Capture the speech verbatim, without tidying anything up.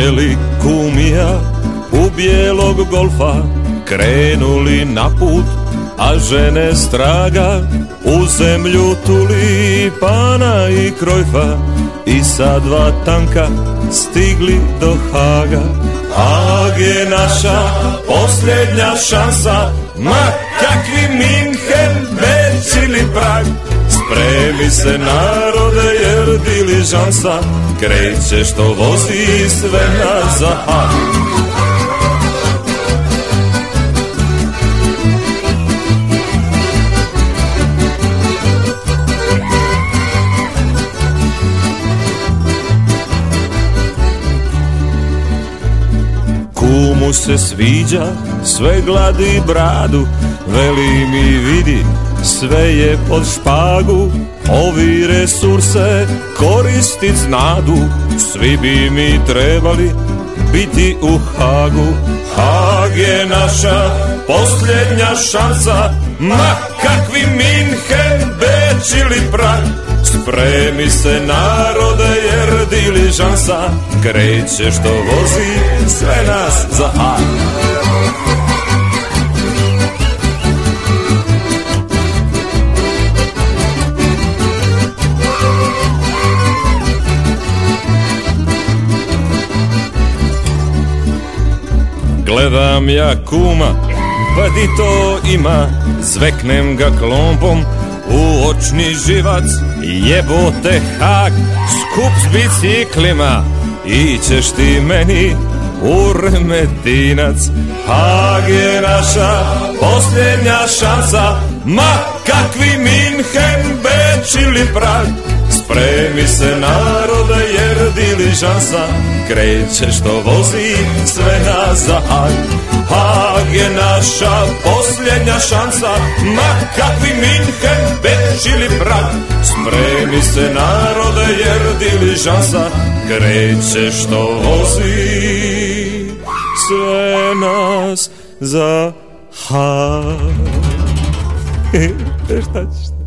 Bijeli kumija u bijelog golfa krenuli na put, a žene straga u zemlju tulipana i krojfa i sa dva tanka stigli do Haga. Hag je naša posljednja šansa, ma kakvi Minhen, Beč ili Prag. Spremi se narode jer diližansa kreće što vozi sve nas za Hag. Kumu se sviđa sve gladi bradu, veli mi vidi sve je pod špagu. Ovi resurse koristit znadu, svi bi mi trebali biti u Hagu. Hag je naša posljednja šansa, ma kakvi Minhen, Beč ili Prag. Spremi se narode jer diližansa kreće što vozi sve nas za Hag. Gledam ja kuma, pa di to ima, zveknem ga klompom u očni živac. Jebote Hag, skup s biciklima, ićeš ti meni u Remetinac. Hag je naša posljednja šansa, ma kakvi Minhen, Beč ili Prag. Spremi se narode jer diližansa kreće što vozi sve nas za Hag. Hag je naša posljednja šansa, ma kakvi Minhen, Beč ili Prag. Spremi se narode jer diližansa kreće što vozi sve nas za Hag. Šta ćeš?